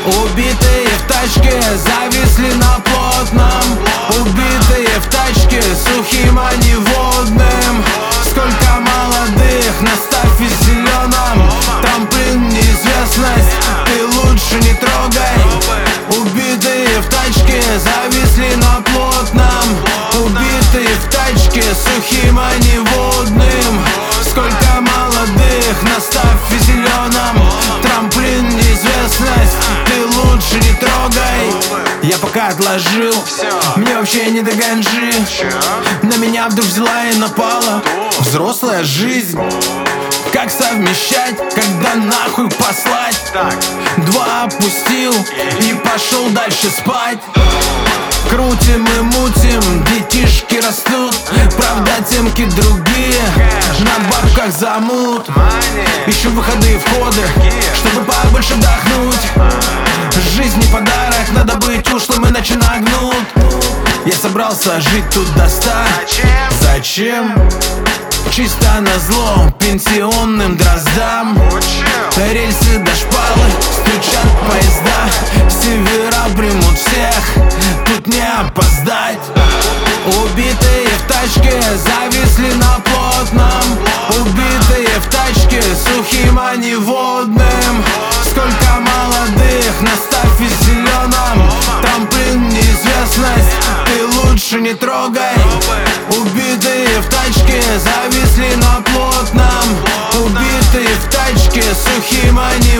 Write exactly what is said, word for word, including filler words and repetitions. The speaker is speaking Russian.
Убитые в тачке зависли на плотном. Убитые в тачке сухим, а не водным. Сколько молодых на стафе зеленом. Трамплин неизвестность, ты лучше не трогай. Убитые в тачке зависли на плотном. Убитые в тачке сухим, а не водным. Сколько молодых на стафе зеленом. Трамплин неизвестность, ты лучше не трогай. Я пока отложил, мне вообще не до ганджи. На меня вдруг взяла и напала взрослая жизнь. Как совмещать, когда нахуй послать? Два опустил и пошел дальше спать. Крутим и мутим, детишки растут. Правда, темки другие, на бабках замут. Ищу выходы и входы, чтобы побольше вдохнуть. Жизнь не подарок, надо быть ушлым, иначе нагнут. Я собрался жить тут до ста. Зачем? Чисто назло пенсионным дроздам. Рельсы до шпалы, стучат поезда. Севера примут всех, тут не опоздать. Убитые в тачке зависли на плотном. Убитые в тачке сухим, а не водным. Сколько молодых на стафе зеленом. Трамплин неизвестность, ты лучше не трогай. Убитые в тачке зависли на плотном. Убитые в тачке сухим, а не